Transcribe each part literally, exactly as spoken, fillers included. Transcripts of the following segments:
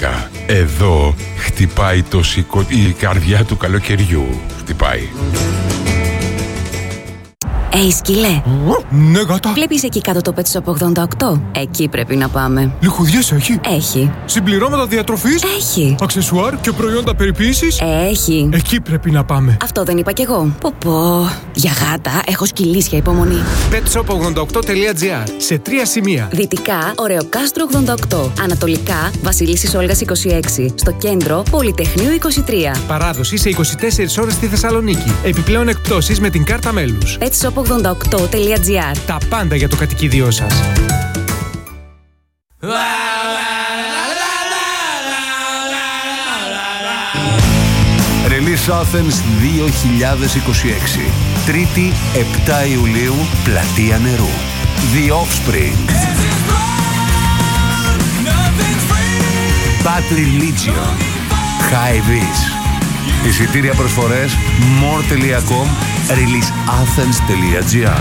δώδεκα. Εδώ χτυπάει το σηκώ... η καρδιά του καλοκαιριού. Χτυπάει. Ει, σκυλέ. Ναι, γάτα. Βλέπεις εκεί κάτω το Pet Shop ογδόντα οκτώ? Εκεί πρέπει να πάμε. Λιχουδιές έχει? Έχει. Συμπληρώματα διατροφής? Έχει. Αξεσουάρ και προϊόντα περιποίησης? Έχει. Εκεί πρέπει να πάμε. Αυτό δεν είπα κι εγώ. Πω πω. Για γάτα έχω σκυλίσια υπομονή. pet shop ογδόντα οκτώ τελεία τζι άρ. Σε τρία σημεία. Δυτικά, Ωρεοκάστρο ογδόντα οκτώ. Ανατολικά, Βασιλίσσης Όλγας είκοσι έξι. Στο κέντρο, Πολυτεχνείου είκοσι τρία. Παράδοση σε είκοσι τέσσερις ώρες στη Θεσσαλονίκη. Επιπλέον εκπτώσεις με την κάρτα μέλους. pet shop ογδόντα οκτώ τελεία τζι άρ. Τα πάντα για το κατοικίδιό σας. Release Athens δύο χιλιάδες είκοσι έξι. Τρίτη, επτά Ιουλίου, Πλατεία Νερού. The Offspring. Bad Religion. High Vis. Εισιτήρια προσφορές more τελεία com, release athens τελεία τζι άρ.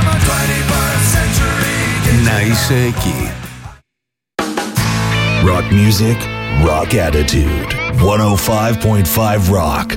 Να είσαι εκεί. Rock music, rock attitude. εκατόν πέντε κόμμα πέντε Rock.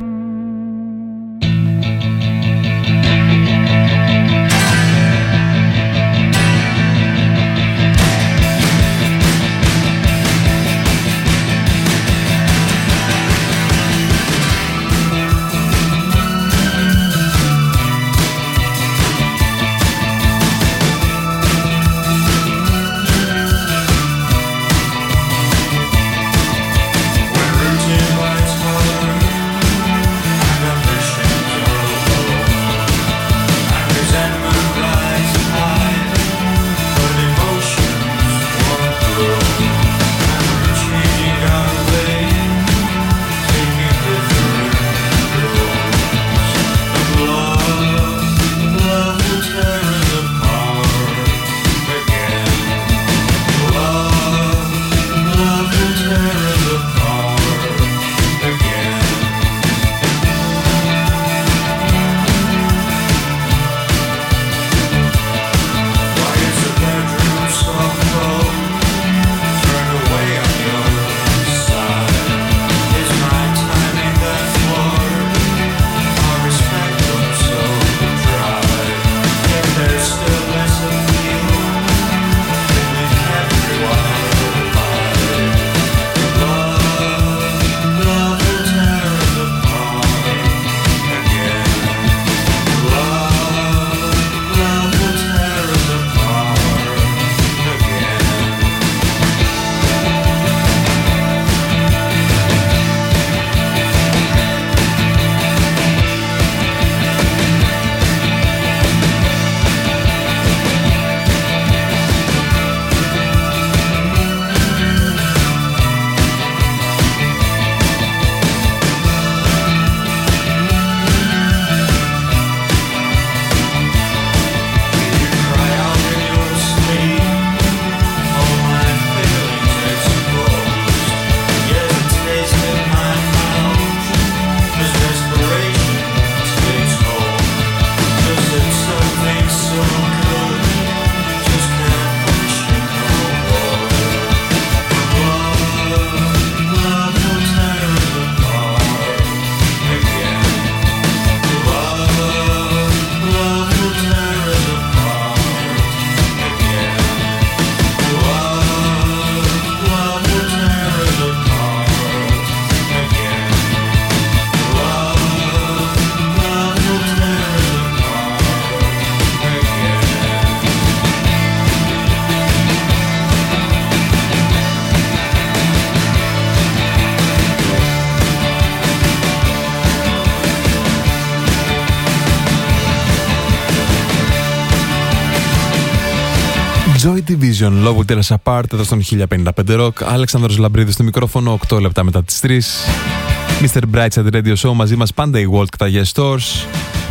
Joy Division, Love Will Tear Us Apart, εδώ στον χίλια πενήντα πέντε Rock. Αλέξανδρος Λαμπρίδης στο μικρόφωνο, οκτώ λεπτά μετά τις τρεις. μίστερ Brightside Radio Show, μαζί μας πάντα η Walt και τα Yes Stores.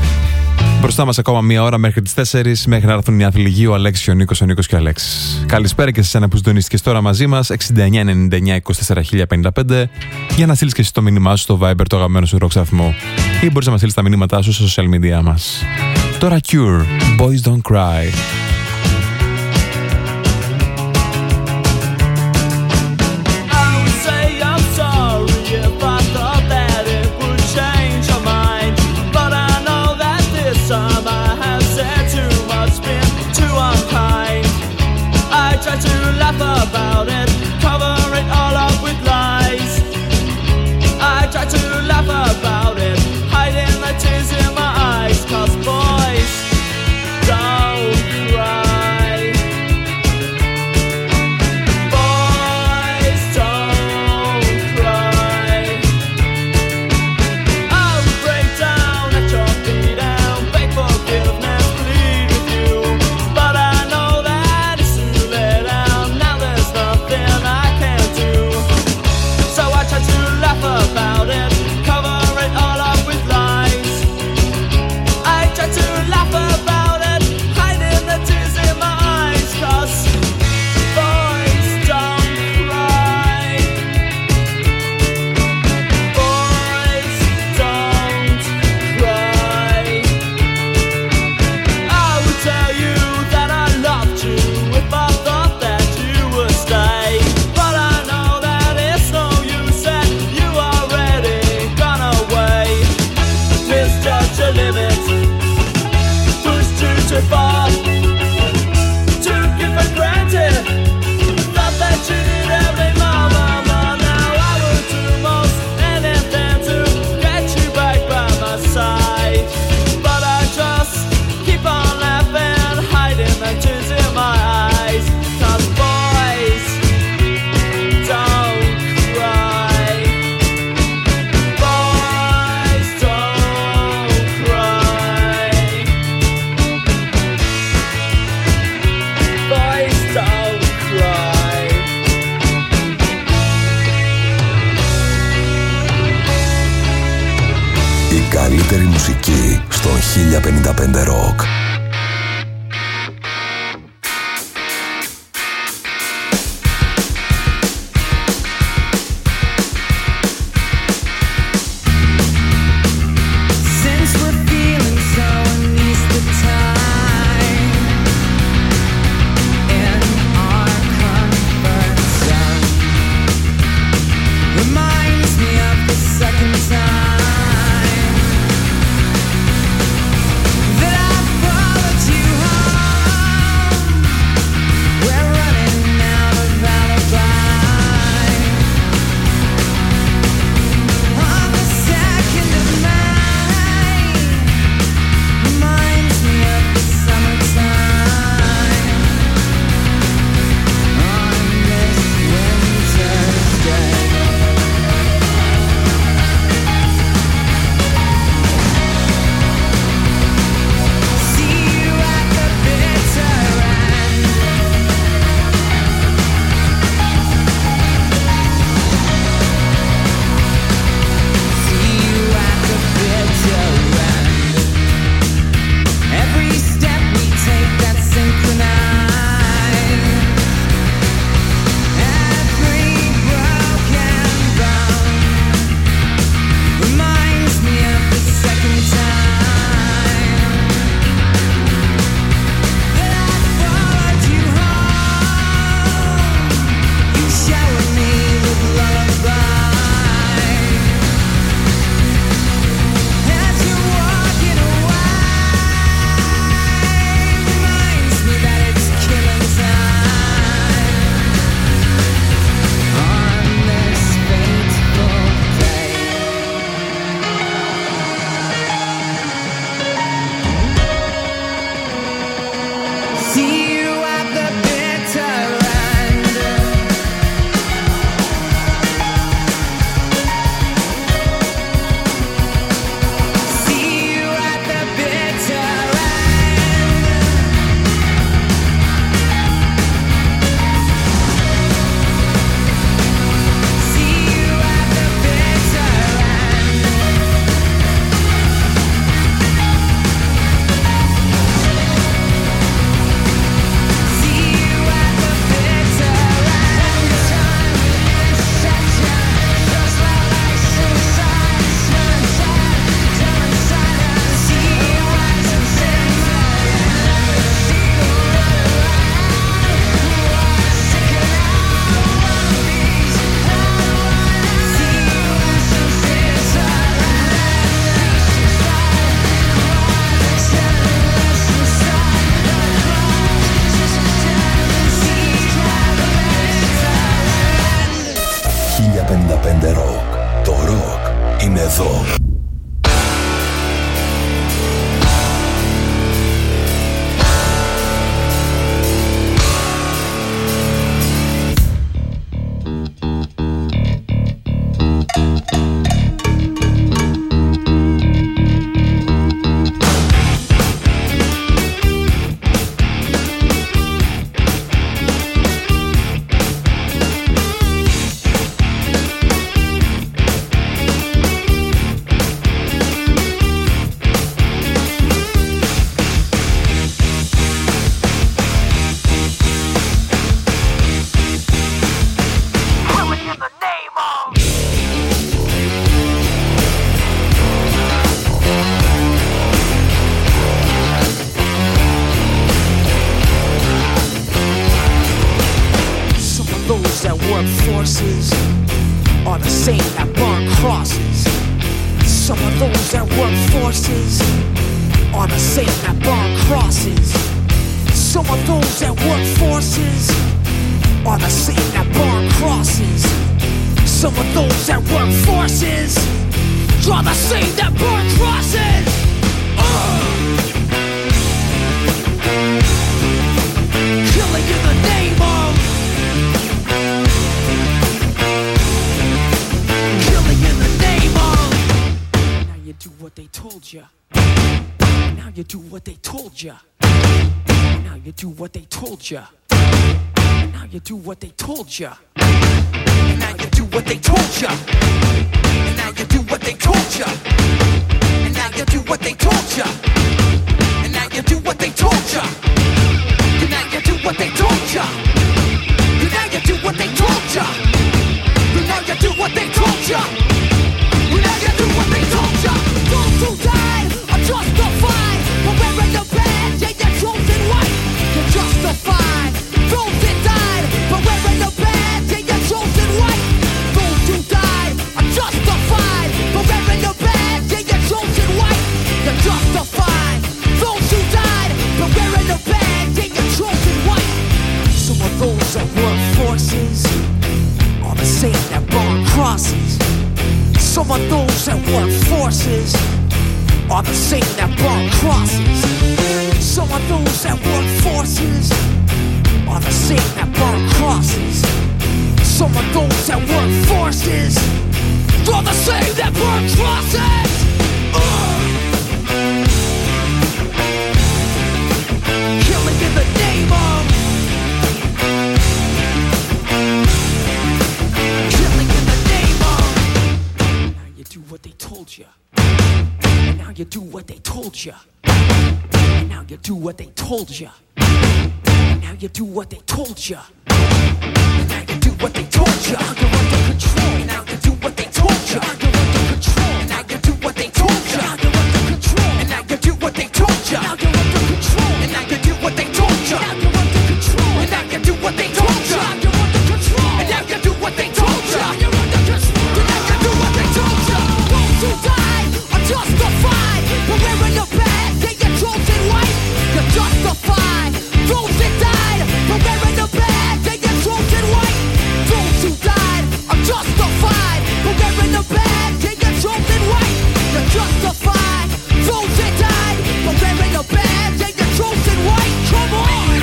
Μπροστά μας ακόμα μία ώρα μέχρι τις τέσσερις, μέχρι να έρθουν οι αθλητικοί, ο Αλέξης, ο Νίκος, ο Νίκος και ο Αλέξης. Καλησπέρα και σε εσένα που συντονίστηκες τώρα μαζί μας, εξήντα εννιά ενενήντα εννιά είκοσι τέσσερα χίλια πενήντα πέντε, για να στείλεις και εσύ το μήνυμά σου στο Viber, το αγαπημένο σου rock σταθμό, ή μπορείς να μας στείλεις τα μηνύματά σου στα social media μας. Τώρα Cure, Boys Don't Cry. I would say καλύτερη μουσική στον χίλια πενήντα πέντε Rock. Ya. And now you do what they told ya. And now you do what they told ya. And now do what they told ya. And now you do what they told ya. And now you do what they told ya. And now you do what they told ya. And now you do what they told ya. And now you do what they told ya. Those who died are justified for wearing the badge and your chosen white. You're justified. Those that died for wearing the badge and your chosen white. Those who died are justified for wearing the badge and your chosen white. You're justified. Those who died for wearing the badge and your chosen white. Some of those that work forces are the same that burn crosses. Some of those that work forces are the same that burn crosses. Some of those that work forces are the same that burn crosses. Some of those that work forces are the same that burn crosses. Uh. Killing in the name of. Killing in the name of. Now you do what they told you. And now you do what they told you. And now you do what they told you. And now you do what they told you. And now you do what they told you. You're under control. And now you do what they told you. You're under control. And now you do what they told you. You're under control. And now you do what they told you. Now you're under control. And now you do what they told you. Now you're under control. And now you do what they told you. You're under control. And now you do what they told you. You're under control. And now you do what they told you. Those who died are justified for wearing the badge and your chosen white. You're justified. Those that died for wearing the badge and your chosen white. Those who died are justified for wearing the badge and your chosen white. You're justified. Those that died for wearing the badge and your chosen white. Come on.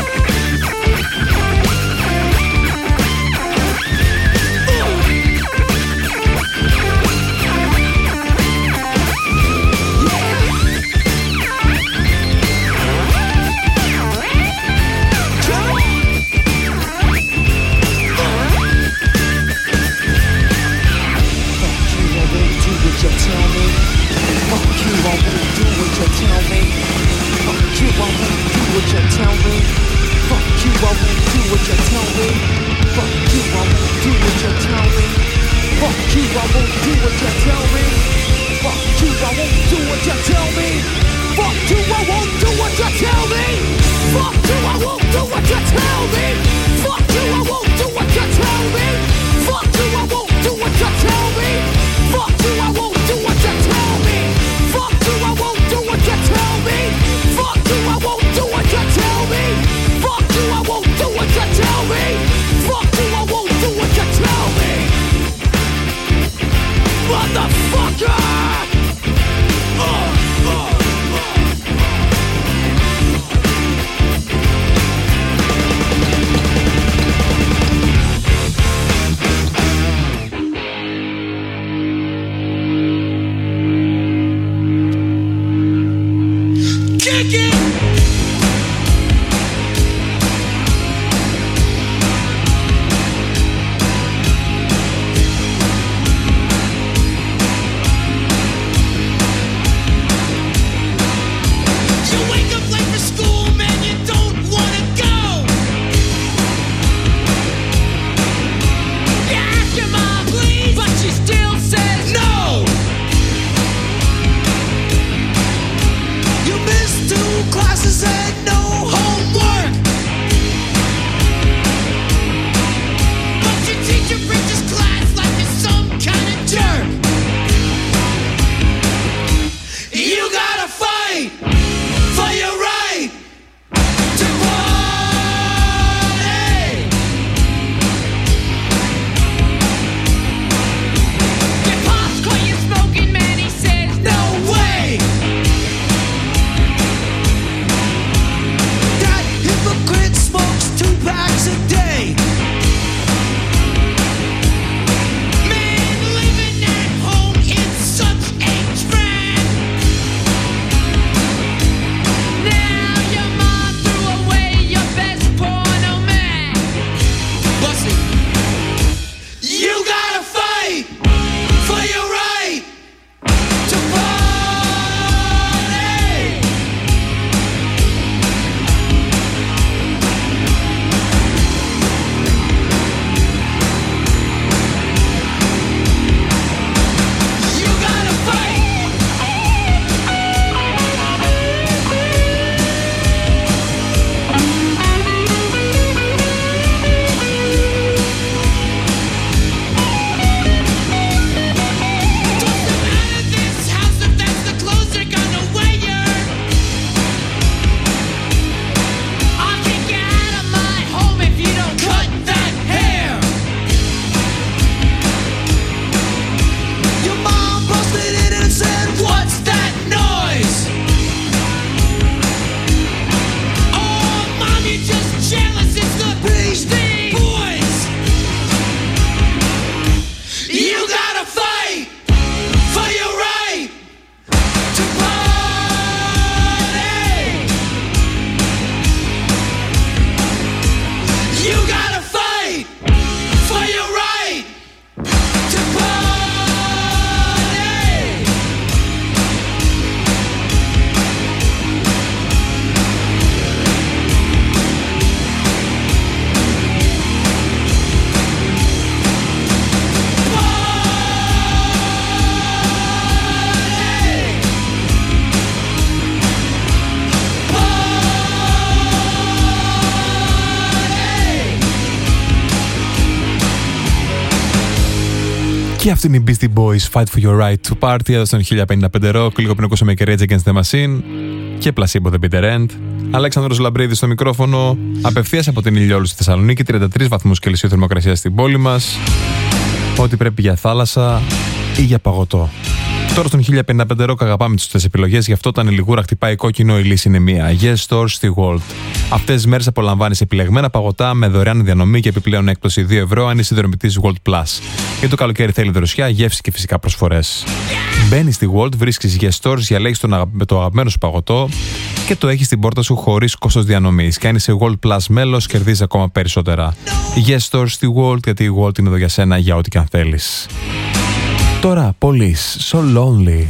gotta fight for your right to party. You gotta fight for your right to party. Και αυτή είναι η Beastie Boys, Fight for your right to party, εδώ στον χίλια πενήντα πέντε Rock. Λίγο πριν ακούσαμε και Rage Against the Machine και Placebo The Bitter End. Αλέξανδρος Λαμπρίδης στο μικρόφωνο, απευθείας από την Ηλιόλου στη Θεσσαλονίκη, τριάντα τρεις βαθμούς Κελσίου θερμοκρασία στην πόλη μας. Ό,τι πρέπει για θάλασσα ή για παγωτό. Τώρα στον χίλια πενήντα πέντε Rock αγαπάμε τις σωστές επιλογές, γι' αυτό όταν η λιγούρα χτυπάει κόκκινο, η λύση είναι μία. Yes Stores στη World. Αυτές τις μέρες απολαμβάνεις επιλεγμένα παγωτά με δωρεάν διανομή και επιπλέον έκπτωση δύο ευρώ αν είσαι συνδρομητής World Plus. Για το καλοκαίρι θέλει δροσιά, γεύση και φυσικά προσφορές. Μπαίνεις στη World, βρίσκεις Yes Stores, διαλέγεις το αγαπημένο σου παγωτό και το έχεις στην πόρτα σου χωρίς κόστος διανομής. Και αν είσαι World Plus μέλος, κερδίζεις ακόμα περισσότερα. Yes Stores στη World, γιατί η World είναι εδώ για σένα για ό,τι και αν θέλεις. Τώρα, Police, So Lonely.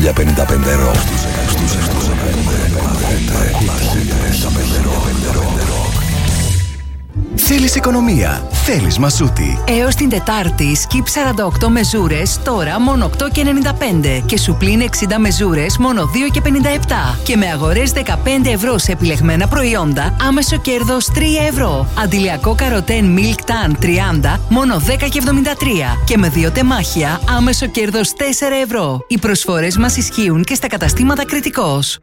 χίλια πενήντα πέντε Rock. Στους χίλια πενήντα πέντε Rock. Θέλεις οικονομία, θέλεις Μασούτη. Έως την Τετάρτη, σκιπ σαράντα οκτώ μεζούρες, τώρα μόνο οκτώ και ενενήντα πέντε. Και σου πλην εξήντα μεζούρες, μόνο δύο και πενήντα επτά. Και με αγορές δεκαπέντε ευρώ σε επιλεγμένα προϊόντα, άμεσο κέρδος τρία ευρώ. Αντιλιακό καροτέν Milk Tan τριάντα, μόνο δέκα και εβδομήντα τρία. Και με δύο τεμάχια, άμεσο κέρδος τέσσερα ευρώ. Οι προσφορές μας ισχύουν και στα καταστήματα Κρητικός.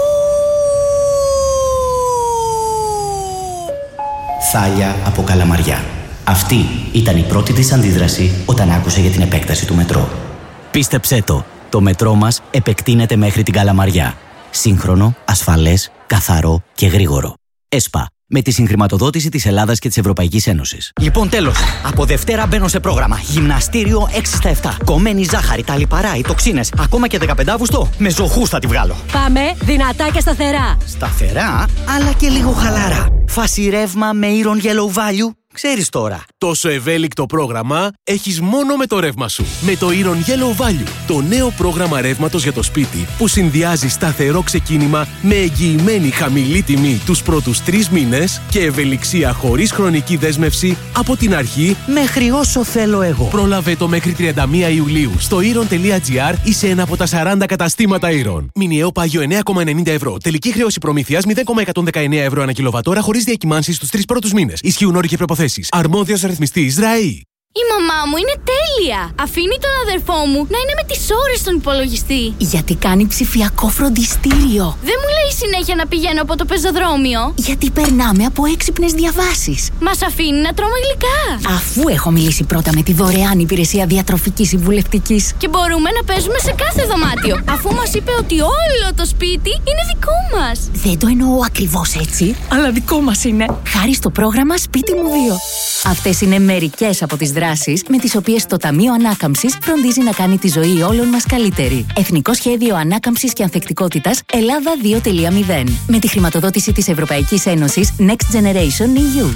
Θάλια από Καλαμαριά. Αυτή ήταν η πρώτη της αντίδραση όταν άκουσε για την επέκταση του μετρό. Πίστεψέ το, το μετρό μας επεκτείνεται μέχρι την Καλαμαριά. Σύγχρονο, ασφαλές, καθαρό και γρήγορο. ΕΣΠΑ. Με τη συγχρηματοδότηση της Ελλάδας και της Ευρωπαϊκής Ένωσης. Λοιπόν, τέλος. Από Δευτέρα μπαίνω σε πρόγραμμα. Γυμναστήριο έξι στα επτά. Κομμένη ζάχαρη, τα λιπαρά, οι τοξίνες. Ακόμα και δεκαπέντε Αυγούστου. Με ζωχούς θα τη βγάλω. Πάμε δυνατά και σταθερά. Σταθερά, αλλά και λίγο χαλαρά. Φάση ρεύμα με Iron Yellow Value. Ξέρεις τώρα. Τόσο ευέλικτο πρόγραμμα έχεις μόνο με το ρεύμα σου. Με το Iron Yellow Value, το νέο πρόγραμμα ρεύματος για το σπίτι που συνδυάζει σταθερό ξεκίνημα με εγγυημένη χαμηλή τιμή τους πρώτους τρεις μήνες και ευελιξία χωρίς χρονική δέσμευση από την αρχή μέχρι όσο θέλω εγώ. Πρόλαβε το μέχρι τριάντα μία Ιουλίου στο iron τελεία gr ή σε ένα από τα σαράντα καταστήματα Iron. Μηνιαίο πάγιο εννέα κόμμα ενενήντα ευρώ. Τελική χρέωση προμήθειας μηδέν κόμμα εκατόν δεκαεννέα ευρώ ανά κιλοβατόρα χωρίς διακυμάνσεις στους τρεις πρώτους μήνες. Ισχύουν όροι και προϋποθέσεις. Αρμόδιος ρυθμιστής ΡΑΗ. Η μαμά μου είναι τέλεια! Αφήνει τον αδερφό μου να είναι με τις ώρες στον υπολογιστή. Γιατί κάνει ψηφιακό φροντιστήριο. Δεν μου λέει συνέχεια να πηγαίνω από το πεζοδρόμιο. Γιατί περνάμε από έξυπνες διαβάσεις. Μας αφήνει να τρώμε γλυκά. Αφού έχω μιλήσει πρώτα με τη δωρεάν υπηρεσία διατροφικής συμβουλευτικής. Και μπορούμε να παίζουμε σε κάθε δωμάτιο. Αφού μας είπε ότι όλο το σπίτι είναι δικό μας. Δεν το εννοώ ακριβώς έτσι, αλλά δικό μας είναι. Χάρη στο πρόγραμμα Σπίτι μου δύο. Αυτές είναι μερικές από τις δράσεις με τις οποίες το Ταμείο Ανάκαμψης φροντίζει να κάνει τη ζωή όλων μας καλύτερη. Εθνικό Σχέδιο Ανάκαμψης και Ανθεκτικότητας Ελλάδα δύο τελεία μηδέν. Με τη χρηματοδότηση της Ευρωπαϊκής Ένωσης Next Generation ι γιου.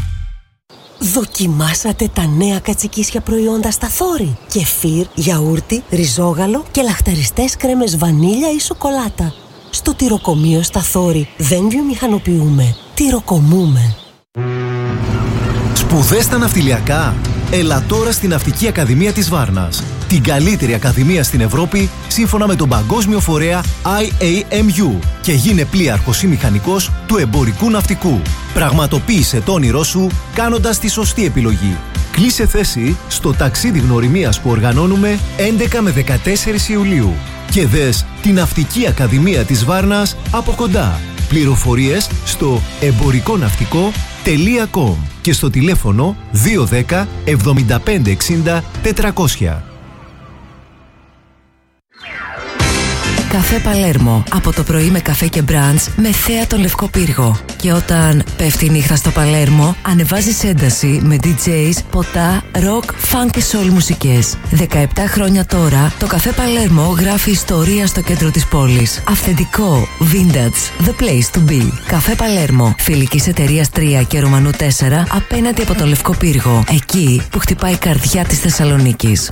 Δοκιμάσατε τα νέα κατσικίσια προϊόντα στα Θόρη. Κεφίρ, γιαούρτι, ριζόγαλο και λαχταριστές κρέμες βανίλια ή σοκολάτα. Στο τυροκομείο στα Θόρη δεν βιομηχανοποιούμε, τυροκομούμε. Σπουδές στα ναυτιλιακά. Έλα τώρα στην Ναυτική Ακαδημία της Βάρνας. Την καλύτερη ακαδημία στην Ευρώπη σύμφωνα με τον παγκόσμιο φορέα άι έι εμ γιου και γίνε πλοίαρχος ή μηχανικός του εμπορικού ναυτικού. Πραγματοποίησε το όνειρό σου κάνοντας τη σωστή επιλογή. Κλείσε θέση στο ταξίδι γνωριμίας που οργανώνουμε έντεκα με δεκατέσσερις Ιουλίου και δες την Ναυτική Ακαδημία της Βάρνας από κοντά. Πληροφορίες στο εμπορικό ναυτικό τελεία κομ και στο τηλέφωνο δύο ένα μηδέν εβδομήντα πέντε εξήντα τετρακόσια. Καφέ Παλέρμο. Από το πρωί με καφέ και μπραντς με θέα τον Λευκό Πύργο. Και όταν πέφτει η νύχτα στο Παλέρμο, ανεβάζεις ένταση με ντι τζέις, ποτά, ροκ, φαν και σόλ μουσικές. δεκαεπτά χρόνια τώρα, το Καφέ Παλέρμο γράφει ιστορία στο κέντρο της πόλης. Αυθεντικό, vintage, the place to be. Καφέ Παλέρμο, φιλικής εταιρείας τρία και Ρωμανού τέσσερα, απέναντι από τον Λευκό Πύργο. Εκεί που χτυπάει η καρδιά της Θεσσαλονίκης.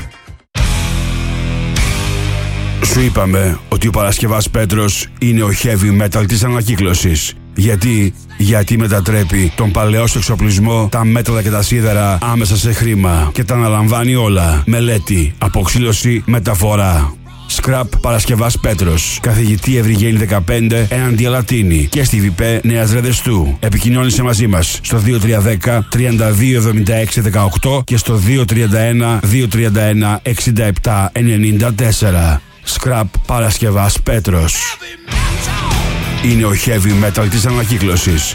Σου είπαμε ότι ο Παρασκευάς Πέτρος είναι ο heavy metal της ανακύκλωσης. Γιατί, γιατί μετατρέπει τον παλαιό σου εξοπλισμό, τα μέταλλα και τα σίδερα άμεσα σε χρήμα και τα αναλαμβάνει όλα. Μελέτη, αποξήλωση, μεταφορά. Scrap Παρασκευάς Πέτρος. Καθηγητή Ευρυγένη δεκαπέντε, έναντι Αλατίνη και στη ΒΙΠΕ Νέας Ρεδεστού. Επικοινώνησε μαζί μας στο δύο τρία ένα μηδέν τριάντα δύο εβδομήντα έξι δεκαοκτώ και στο δύο τρία ένα δύο τρία ένα εξήντα επτά ενενήντα τέσσερα. Scrap Παρασκευάς Πέτρος. Είναι ο heavy metal της ανακύκλωσης.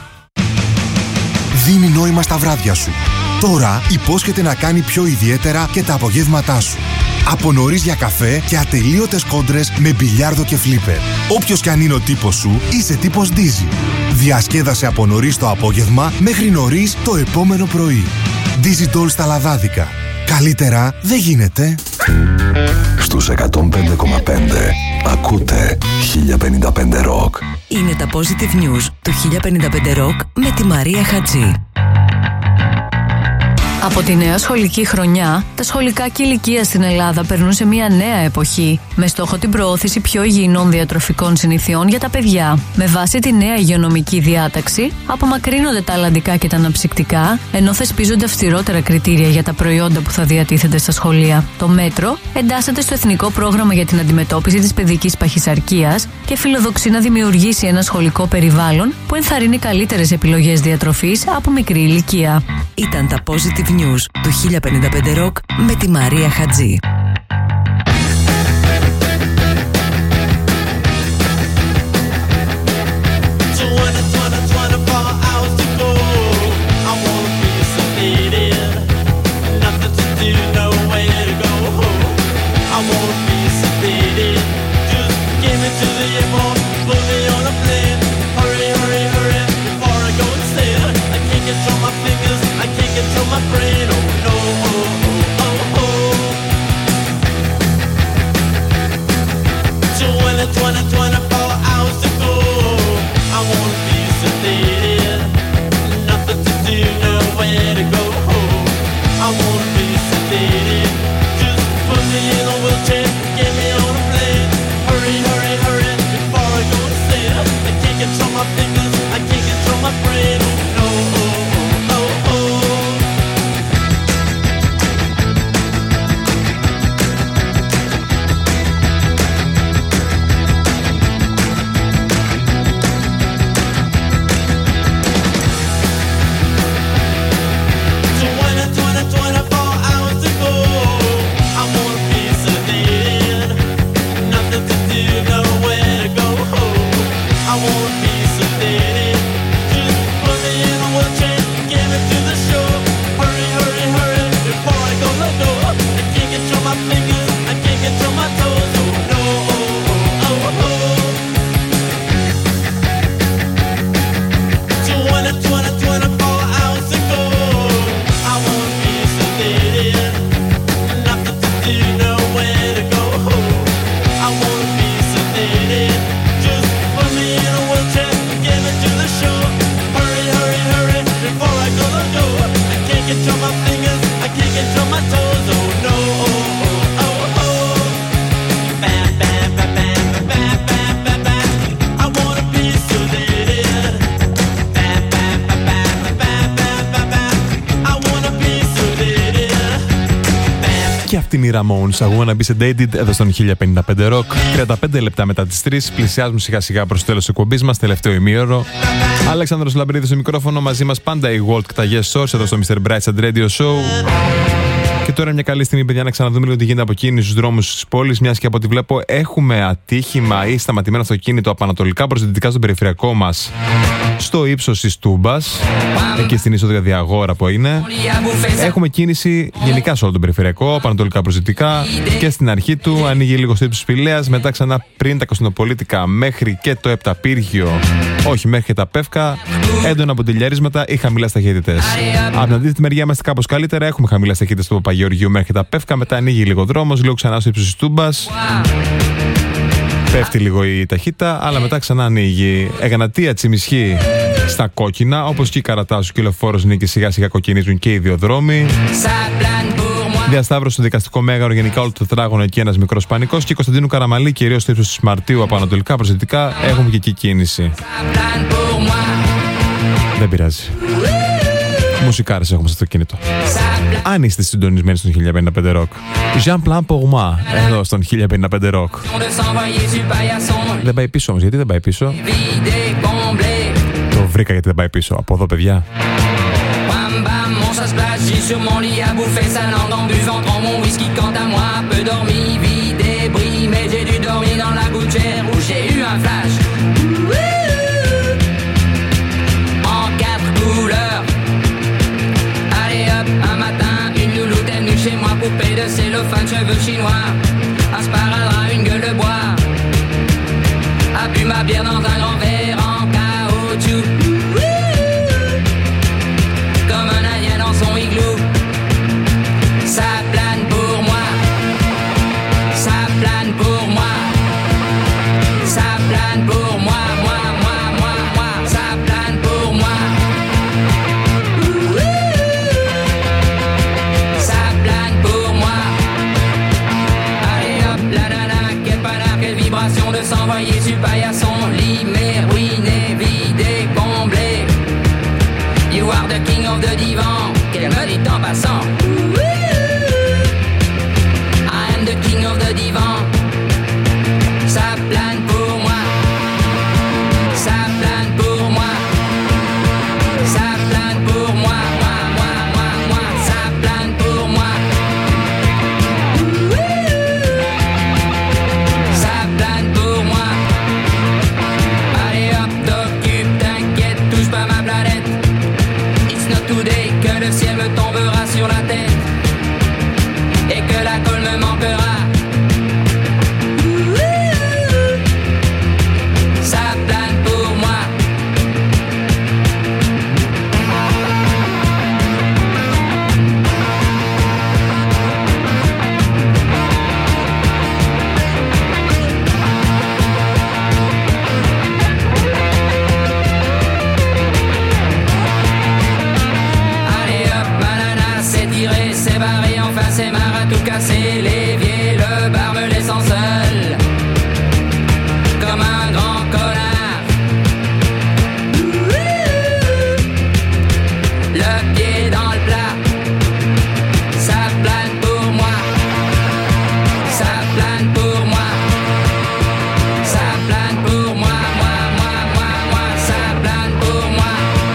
Δίνει νόημα στα βράδια σου. Τώρα υπόσχεται να κάνει πιο ιδιαίτερα και τα απογεύματά σου. Από νωρίς για καφέ και ατελείωτες κόντρες με μπιλιάρδο και φλίπερ. Όποιος κι αν είναι ο τύπος σου, είσαι τύπος Dizzy. Διασκέδασε από νωρίς το απόγευμα μέχρι νωρίς το επόμενο πρωί. Dizzy Doll στα λαδάδικα. Καλύτερα δεν γίνεται. Στους εκατόν πέντε κόμμα πέντε ακούτε χίλια πενήντα πέντε Rock. Είναι τα Positive News του χίλια πενήντα πέντε Rock με τη Μαρία Χατζή. Από τη νέα σχολική χρονιά, τα σχολικά και ηλικία στην Ελλάδα περνούν σε μια νέα εποχή, με στόχο την προώθηση πιο υγιεινών διατροφικών συνηθιών για τα παιδιά. Με βάση τη νέα υγειονομική διάταξη, απομακρύνονται τα αλλαντικά και τα αναψυκτικά, ενώ θεσπίζονται αυστηρότερα κριτήρια για τα προϊόντα που θα διατίθενται στα σχολεία. Το μέτρο εντάσσεται στο Εθνικό Πρόγραμμα για την Αντιμετώπιση της Παιδικής Παχυσαρκίας και φιλοδοξεί να δημιουργήσει ένα σχολικό περιβάλλον που ενθαρρύνει καλύτερες επιλογές διατροφής από μικρή ηλικία. Ήταν τα Positive News του χίλια πενήντα πέντε Rock με τη Μαρία Χατζή. Αυτή η Ramones, I wanna be sedated, εδώ στον χίλια πενήντα πέντε Rock. τριάντα πέντε λεπτά μετά τις τρεις, πλησιάζουμε σιγά σιγά προς το τέλος της εκπομπής μας, τελευταίο ημίωρο. Αλέξανδρος Λαμπρίδης στο μικρόφωνο, μαζί μας πάντα η Walt και τα Yes Source, εδώ στο μίστερ Brightside Radio Show. Και τώρα μια καλή στιγμή, παιδιά, να ξαναδούμε λίγο τι γίνεται από εκείνη στους δρόμους της πόλης, μιας και από ό,τι βλέπω έχουμε ατύχημα ή σταματημένο αυτοκίνητο από ανατολικά προς δυτικά στον περιφερειακό μας, στο ύψος της Τούμπας, εκεί στην είσοδο Διαγόρα που είναι. Έχουμε κίνηση γενικά σε όλο τον περιφερειακό, από ανατολικά προς δυτικά, και στην αρχή του ανοίγει λίγο στο ύψος της Πηλαίας, μετά ξανά πριν τα Κωνσταντινοπολίτικα μέχρι και το Επταπύργιο, όχι μέχρι και τα Πεύκα, έντονα ποντιλιαρίσματα ή χαμηλές ταχύτητες. Από την αντίθετη μεριά είμαστε κάπως καλύτερα, έχουμε χαμηλές ταχύτητες στο Παπαγεωργίου μέχρι τα Πεύκα, μετά ανοίγει λίγο δρόμος, λίγο ξανά στο ύψος της Τούμπας. Πέφτει λίγο η ταχύτητα, αλλά μετά ξανά ανοίγει. Εγνατία, Τσιμισχή στα κόκκινα, όπως και η Καρατάσου και η Λεωφόρος Νίκη σιγά σιγά κοκκινίζουν και οι δύο δρόμοι. Διασταύρωση στο δικαστικό μέγαρο, γενικά όλο το τετράγωνο εκεί ένας μικρός πανικός. Και η Κωνσταντίνου Καραμαλή, κυρίως στο ύψος της Μαρτίου από ανατολικά προς δυτικά, έχουμε και εκεί κίνηση. Δεν πειράζει. Μουσικάρες έχουμε στο κινητό. Αν είστε συντονισμένοι στον χίλια πενήντα πέντε Rock. Jean Plan pour moi, εδώ στον χίλια πενήντα πέντε Rock. Δεν πάει πίσω όμως, γιατί δεν πάει πίσω? Το βρήκα γιατί δεν πάει πίσω. Από εδώ, παιδιά. Poupée de cellophane, cheveux chinois, un sparadrap, une gueule de bois, a bu ma bière dans un grand verre en caoutchouc, comme un indien dans son igloo. Ça plane pour moi, ça plane pour moi, ça plane pour moi, moi, pouvoir de king of the divan, qu'elle me dit en passant. I am the king of the divan. Ça plane pour moi. Ça plane pour moi. Ça plane pour moi. Moi, moi, moi, moi. Ça plane pour moi. Ça plane pour moi. Allez hop, t'occupe, t'inquiète, touche pas ma planète. It's not today que le ciel me tombera sur la tête et que la colle me manquera. Ça plane pour moi. Allez hop, banana, c'est tiré, c'est barré, enfin c'est marre à tout casser. L'évier, le bar me laissant seul, comme un grand connard. Le pied dans le plat. Ça plane pour moi. Ça plane pour moi. Ça plane pour moi. Moi, moi, moi, moi. Ça plane pour moi.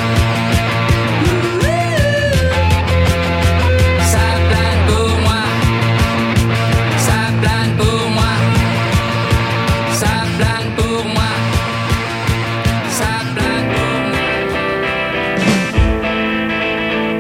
Ça plane pour moi. Ça plane pour moi. Ça plane pour moi. Ça plane pour moi.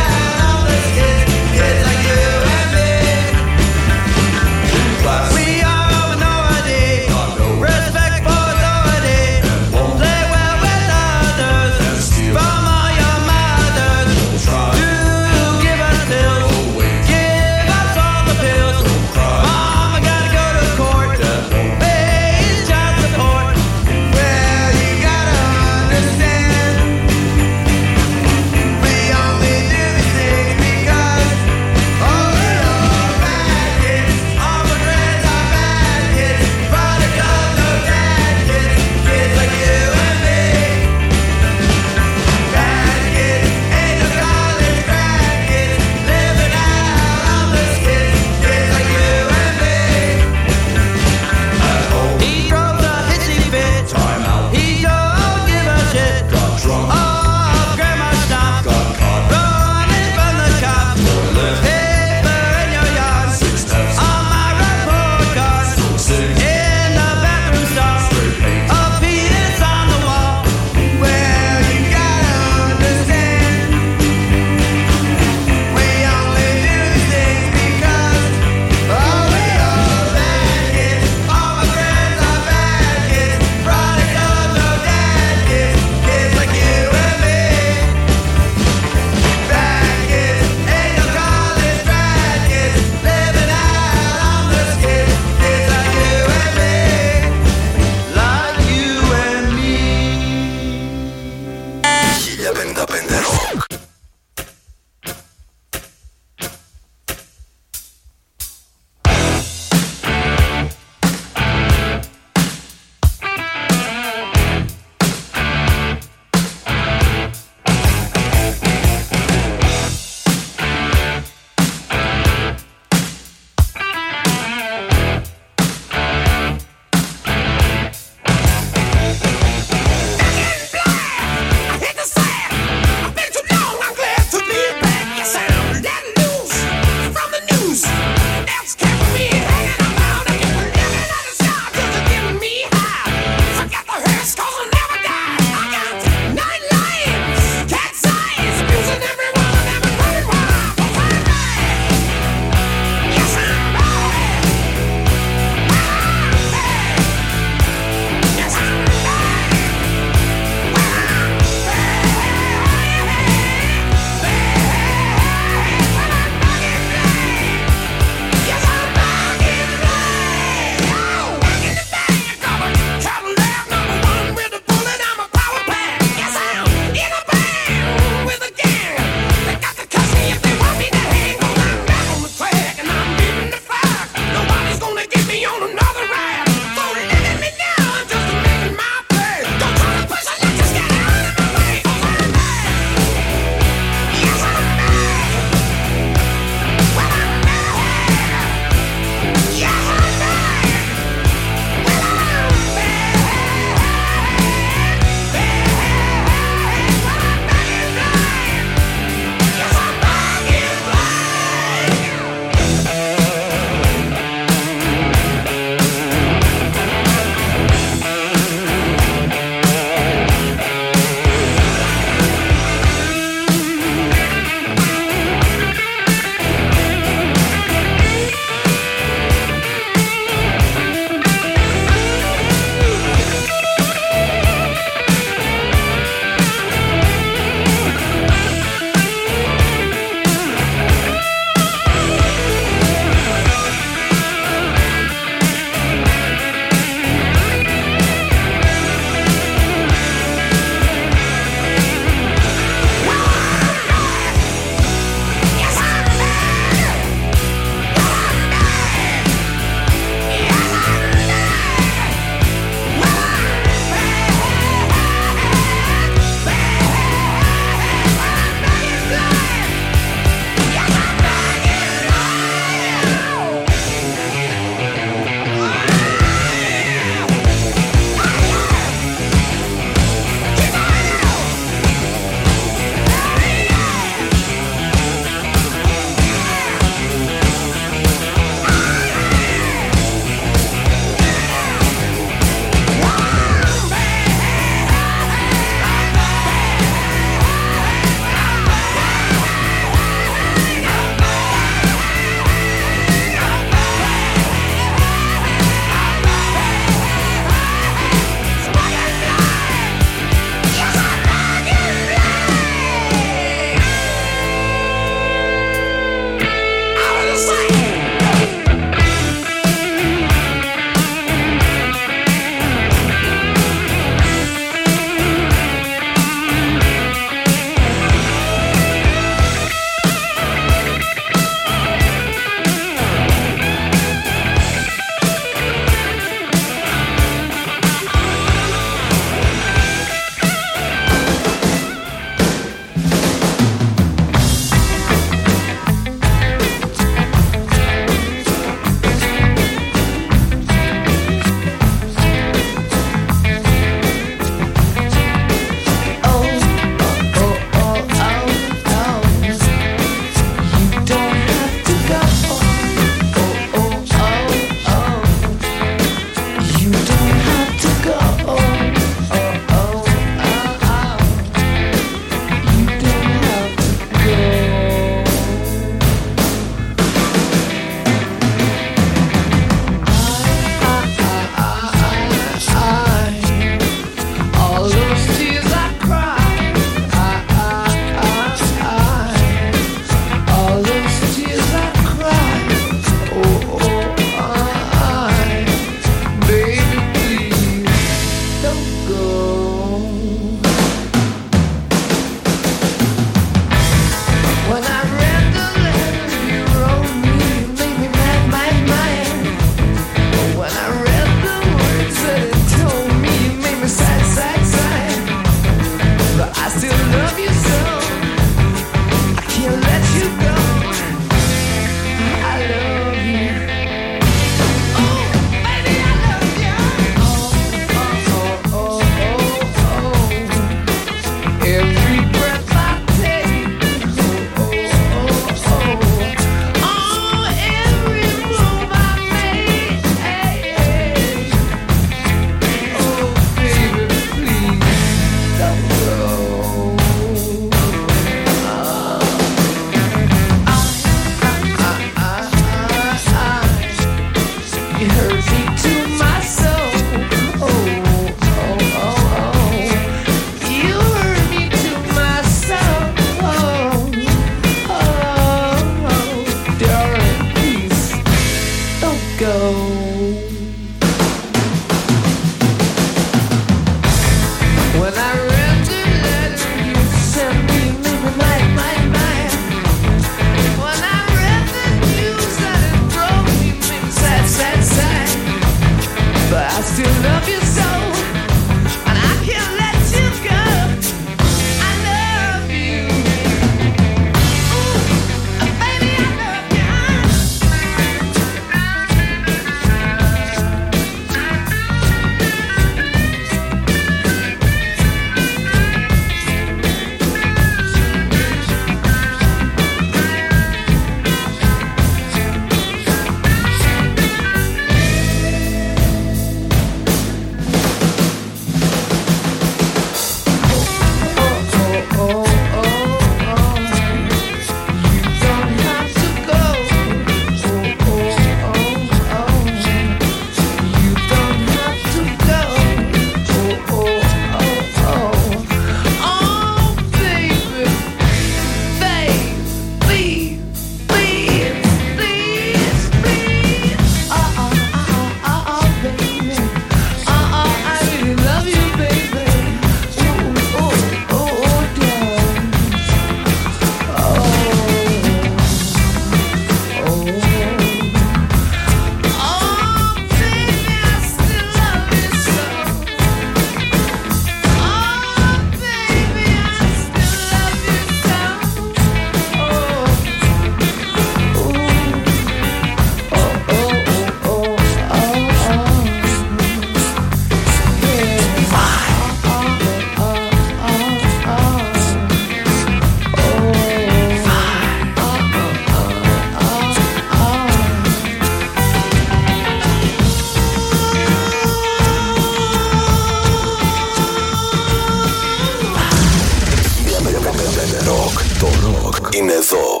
Rock είναι εδώ.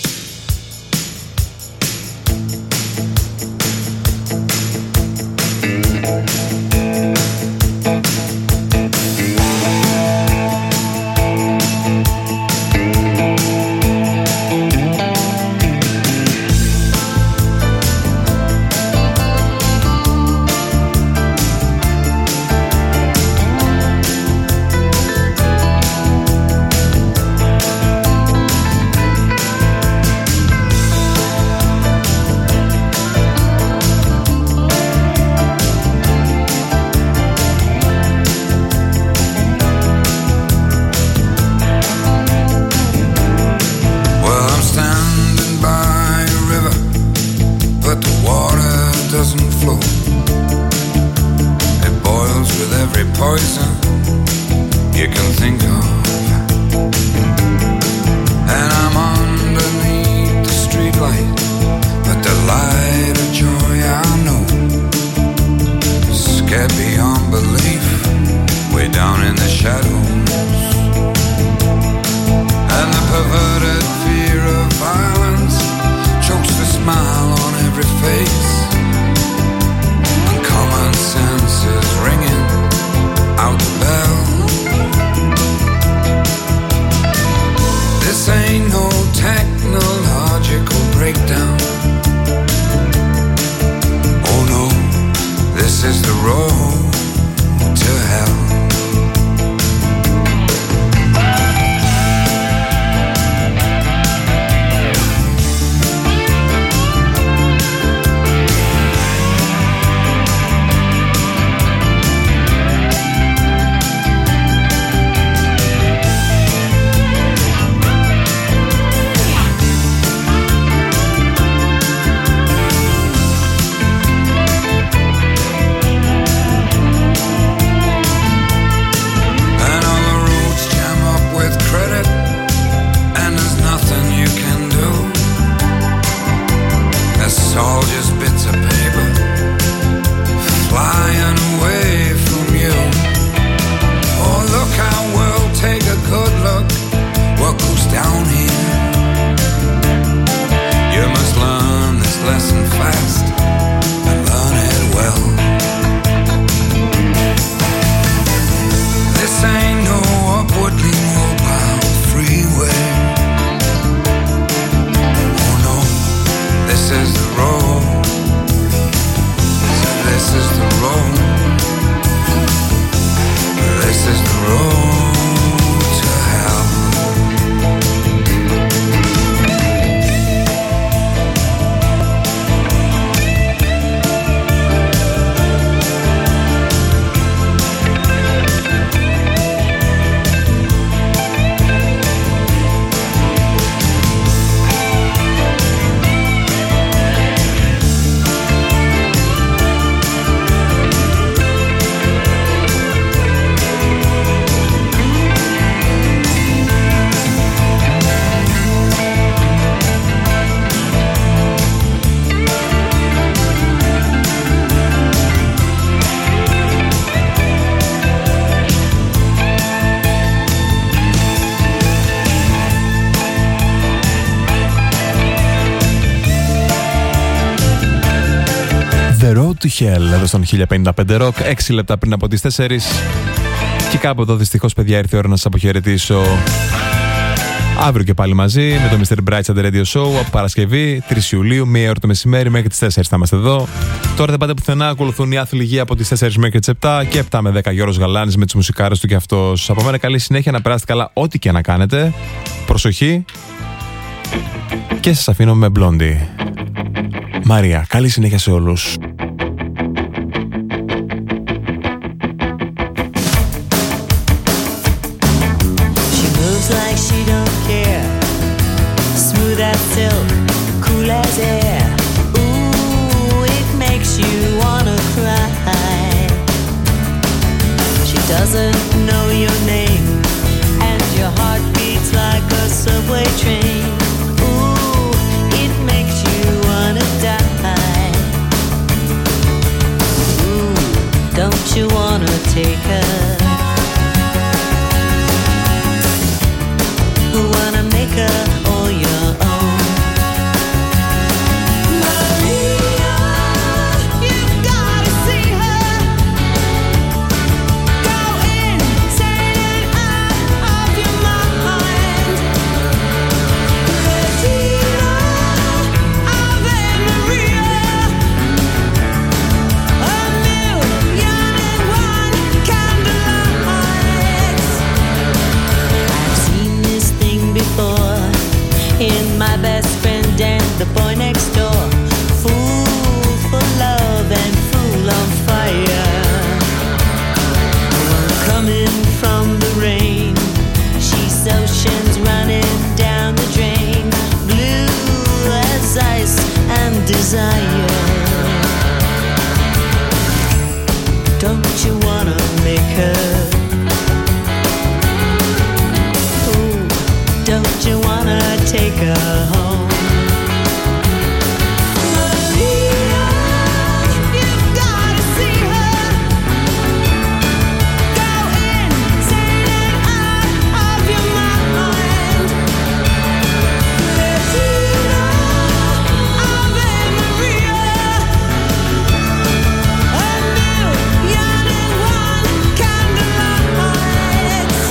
To Hell εδώ στον χίλια πενήντα πέντε Rock, έξι λεπτά πριν από τις τέσσερις. Και κάπου εδώ δυστυχώς, παιδιά, ήρθε η ώρα να σας αποχαιρετήσω. Αύριο και πάλι μαζί με το μίστερ Bright and Radio Show από Παρασκευή τρεις Ιουλίου, μία ώρα το μεσημέρι μέχρι τις τέσσερις θα είμαστε εδώ. Τώρα δεν πάτε πουθενά, ακολουθούν οι άθλοι γη από τις τέσσερις μέχρι τις επτά και επτά με δέκα Γιώργος Γαλάνης με τις μουσικάρες του και αυτός. Από μένα καλή συνέχεια, να περάσετε καλά ό,τι και να κάνετε. Προσοχή και σας αφήνω με Blondie. Μαρία, καλή συνέχεια σε όλους. Like she don't care, smooth as silk, cool as air. Ooh, it makes you wanna cry. She doesn't know your name, and your heart beats like a subway train. Ooh, it makes you wanna die. Ooh, don't you wanna take her? Wanna make her take her home. Maria, you've gotta see her. Go insane and out of your mind. Bettina, Ave Maria, a million and one candlelights.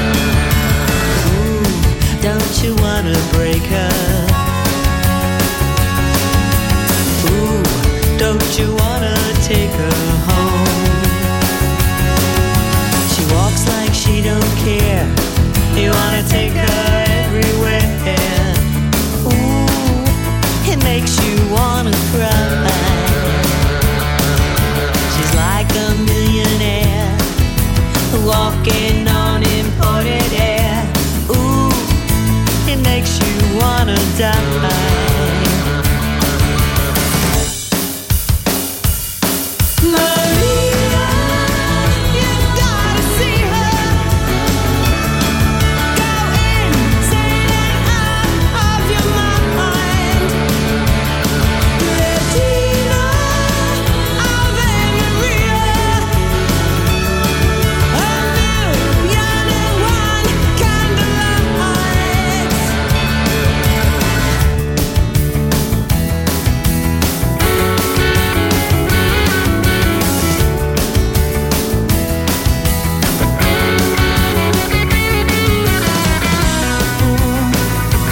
Ooh, don't you wanna break her? Ooh, don't you wanna take her home? She walks like she don't care. You wanna take her everywhere. Ooh, it makes you wanna cry. She's like a millionaire walking on imported air. Ooh, it makes you wanna die.